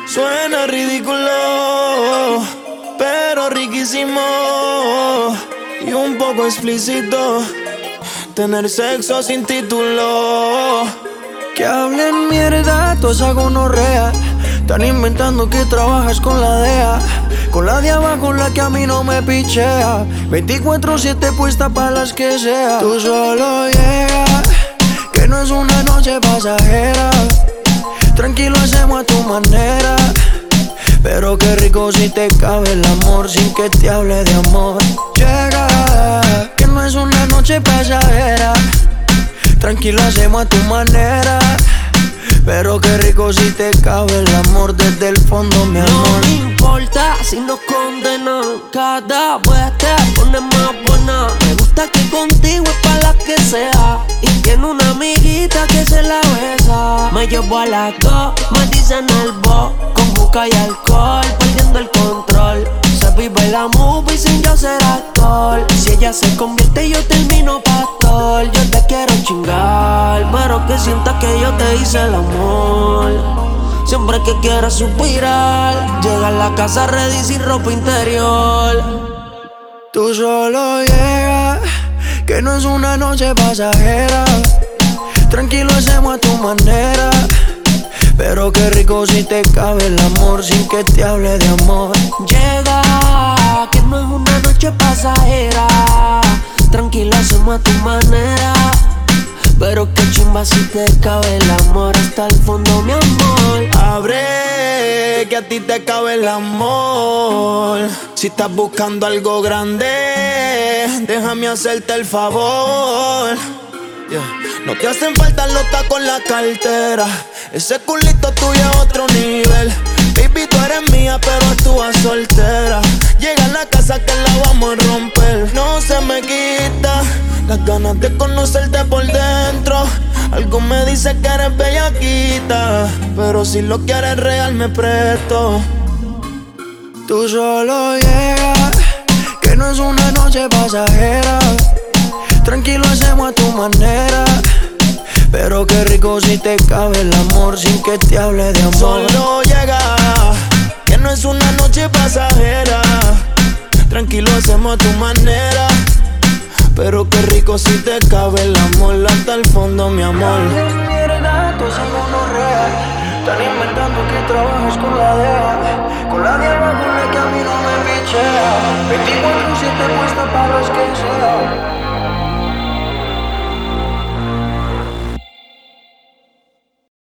Suena ridículo, pero riquísimo y un poco explícito. Tener sexo sin título. Que hablen mierda, toda esa gonorrea. Están inventando que trabajas con la DEA, con la de abajo, la que a mí no me pichea. 24/7 puesta pa' las que sea. Tú solo llega, que no es una noche pasajera. Tranquilo, hacemos a tu manera. Pero qué rico si te cabe el amor sin que te hable de amor. Llega, que no es una noche pasajera. Tranquilo, hacemos a tu manera. Pero qué rico si te cabe el amor desde el fondo, mi amor. No me importa si nos condenan. Cada vez te pones más buena. Me gusta que contigo es pa' la que sea. Y tiene una amiguita que se la besa. Me llevo a las dos, me dicen el bo. Con busca y alcohol, perdiendo el control. Se vive la movie sin yo ser actor. Si ella se convierte yo termino pastor. Yo te quiero chingar, pero que sientas que yo te hice el amor. Siempre que quieras suspirar, llega a la casa ready sin ropa interior. Tú solo llega, que no es una noche pasajera. Tranquilo, hacemos a tu manera. Pero qué rico si te cabe el amor sin que te hable de amor. Llega, que no es una noche pasajera. Tranquilo, hacemos a tu manera. Pero qué chimba si te cabe el amor hasta el fondo, mi amor. Abre, que a ti te cabe el amor. Si estás buscando algo grande, déjame hacerte el favor. No te hacen falta los tacos en la cartera. Ese culito tuyo es otro nivel. Baby, tú eres mía, pero actúas soltera. Llega a la casa que la vamos a romper. No se me quita las ganas de conocerte por dentro. Algo me dice que eres bellaquita, pero si lo quieres real me presto. Tú solo llega, que no es una noche pasajera. Tranquilo, hacemos a tu manera. Pero qué rico si te cabe el amor sin que te hable de amor. Solo llega, que no es una noche pasajera. Tranquilo, hacemos a tu manera. Pero qué rico si te cabe el amor hasta el fondo, mi amor. Mierda, tú esa gonorrea. Están inventando que trabajas con la DEA, con la de abajo, la que a mí no me pichea. 24/7 puesta pa' los que